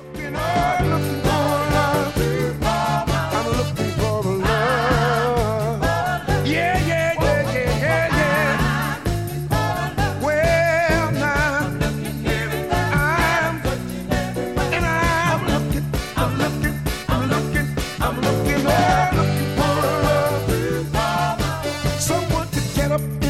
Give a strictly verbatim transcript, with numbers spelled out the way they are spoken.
looking, I'm looking for love. I'm looking for love. Yeah, yeah, yeah, yeah, yeah, yeah. Well, now I'm and I'm looking, I'm looking, I'm looking, I'm looking, I'm looking for love. Someone to get up.